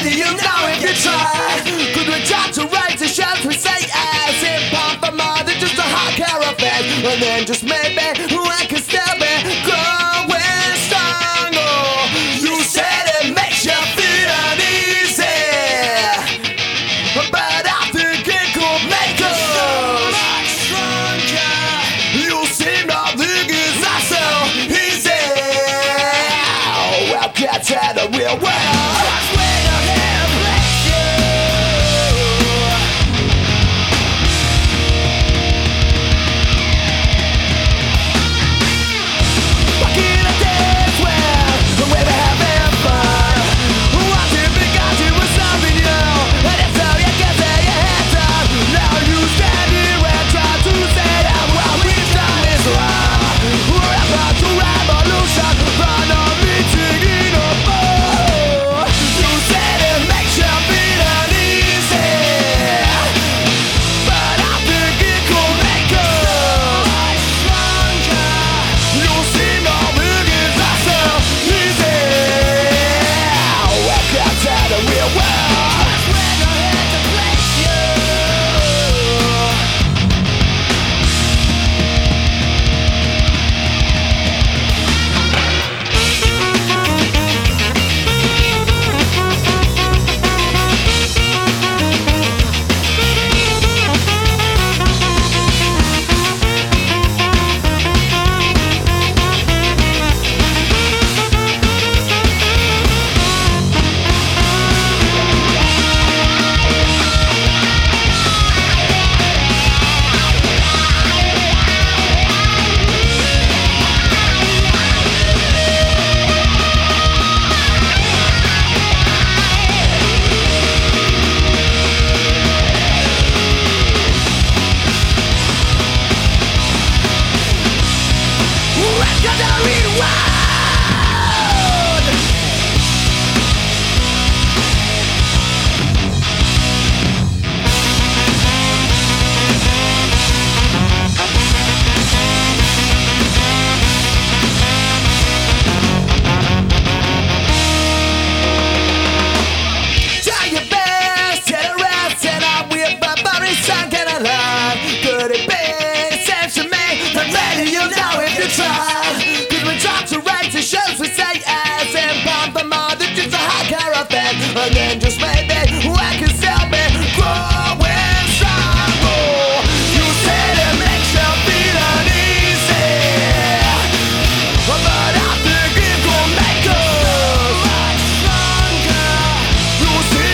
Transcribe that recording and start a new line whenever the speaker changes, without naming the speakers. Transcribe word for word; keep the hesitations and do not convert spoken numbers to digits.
ready, you know if you try. Could we try to raise the shells, we say as hip hop for more than just a hot caravan. And then just maybe I can still be growing stronger. You said it makes you feel uneasy, but I think it could make us much stronger. You seem to think it's not so easy. Well, get to the real world. Just wait a minute, bless you. Walking a dance well, where we having fun. What if we got you with something new? And if so, you can say your hands up. Now you stand here and try to say that what we've done is wrong. We're about to revolution, run on meeting in a bar. You said it makes you feel uneasy, but I think it could make us much stronger. You seem to think it's not so easy. Welcome to the real world. Just when I had to place you. Welcome to the real world. Try your best, get a rest, and I'm with my body sunk and alive. Could it be sense to me? I'm ready, you know if you try. Cause we try to raise the shows, we say as and pump for more than just a hot caravan. And then just maybe I can still be growing stronger. You said it makes you feel uneasy, but I think it could make us much stronger. You see